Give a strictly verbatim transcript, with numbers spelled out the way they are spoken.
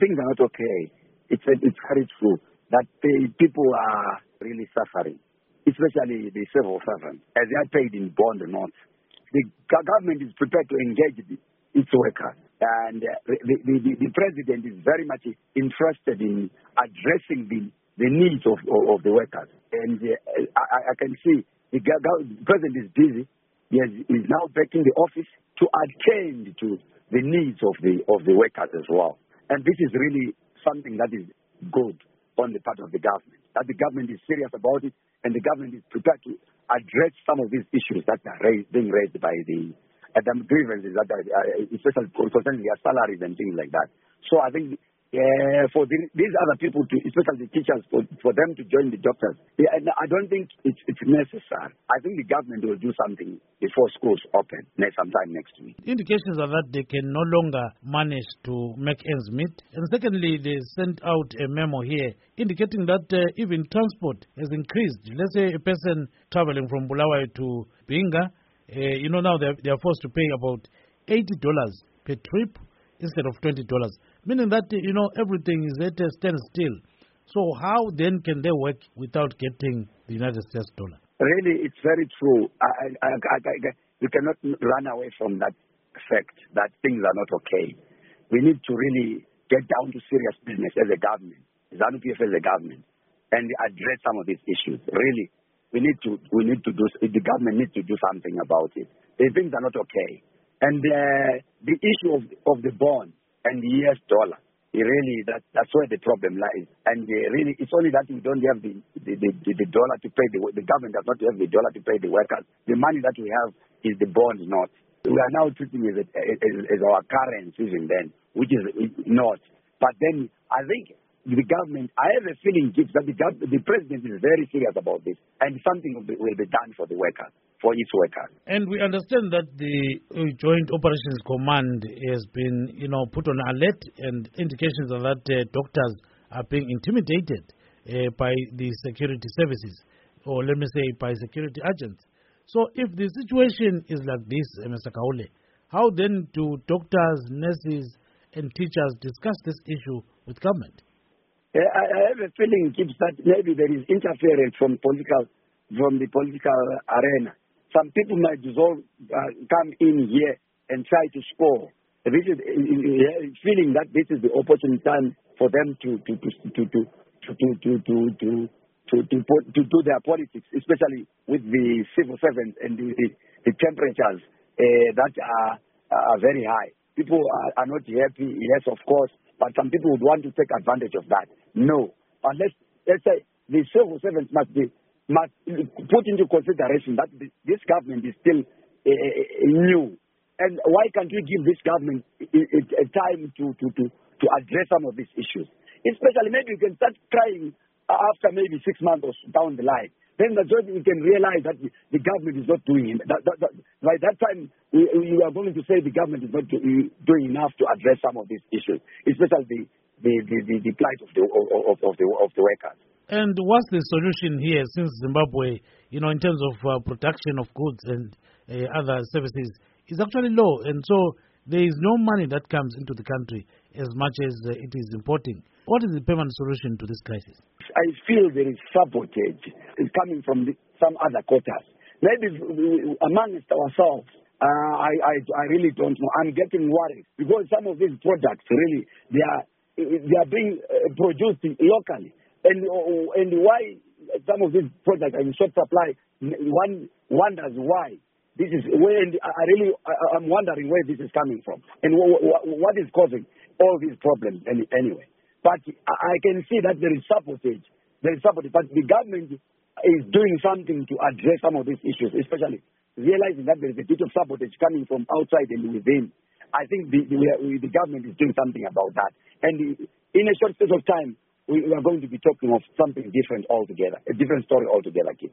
things are not okay. It's it's very true that the people are really suffering, especially the civil servants, as they are paid in bond or not. The government is prepared to engage the, its workers, and uh, the, the, the, the president is very much interested in addressing the, the needs of, of, of the workers. And uh, I, I can see the, the president is busy. He is, is now back in the office to attend to the needs of the of the workers as well. And this is really something that is good on the part of the government, that the government is serious about it, and the government is prepared to address some of these issues that are raised, being raised by the uh, the grievances, that are, uh, especially concerning their salaries and things like that. So I think uh, for the, these other people, to, especially the teachers, for, for them to join the doctors, yeah, I don't think it's, it's necessary. I think the government will do something before schools open next, sometime next week. Indications are that they can no longer manage to make ends meet. And secondly, they sent out a memo here indicating that uh, even transport has increased. Let's say a person traveling from Bulawayo to Binga, uh, you know, now they are, they are forced to pay about eighty dollars per trip instead of twenty dollars, meaning that, you know, everything is at a standstill. So how then can they work without getting the United States dollar? Really, it's very true. I, I, I, I, you cannot run away from that fact that things are not okay. We need to really get down to serious business as a government, ZANU P F as a government, and address some of these issues. Really, we need to we need to do. The government needs to do something about it. The things are not okay, and uh, the issue of of the bond and the U S dollar. Really, that, that's where the problem lies. And uh, really, it's only that we don't have the the, the, the dollar to pay the the government does not have the dollar to pay the workers. The money that we have is the bond not. We are now treating it as, as, as our currency even then, which is not. But then I think the government, I have a feeling gives that the gov- the president is very serious about this, and something will be, will be done for the workers, for its workers. And we understand that the Joint Operations Command has been, you know, put on alert, and indications are that uh, doctors are being intimidated uh, by the security services, or let me say by security agents. So if the situation is like this, uh, Mister Kaule, how then do doctors, nurses, and teachers discuss this issue with government? Uh, I, I have a feeling, Gibbs, that maybe there is interference from political, from the political arena. Some people might dissolve, uh, come in here and try to score. This is uh, feeling that this is the opportune time for them to to to to to to to to to, to, to, to, to do their politics, especially with the civil servants and the, the, the temperatures uh, that are, are very high. People are, are not happy, yes, of course, but some people would want to take advantage of that. No, unless let's say the civil servants must be must put into consideration that this government is still uh, new, and why can't we give this government a time to, to, to, to address some of these issues? Especially maybe you can start trying after maybe six months or down the line. Then the judge we can realize that the, the government is not doing it. That, that, that, by that time, we, we are going to say the government is not do, doing enough to address some of these issues, especially the the, the, the, the plight of the of, of the of the workers. And what's the solution here, since Zimbabwe, you know, in terms of uh, production of goods and uh, other services, is actually low, and so there is no money that comes into the country as much as uh, it is importing. What is the permanent solution to this crisis? I feel there is sabotage coming from the, some other quarters. Maybe amongst ourselves, uh, I, I I really don't know. I'm getting worried because some of these products really they are they are being uh, produced locally, and uh, and why some of these products are in short supply. One wonders why. This is where I really I, I'm wondering where this is coming from and w- w- what is causing all these problems any, anyway. But I can see that there is sabotage. There is sabotage. But the government is doing something to address some of these issues, especially realizing that there is a bit of sabotage coming from outside and within. I think the, the, the government is doing something about that. And in a short space of time, we are going to be talking of something different altogether, a different story altogether, kids.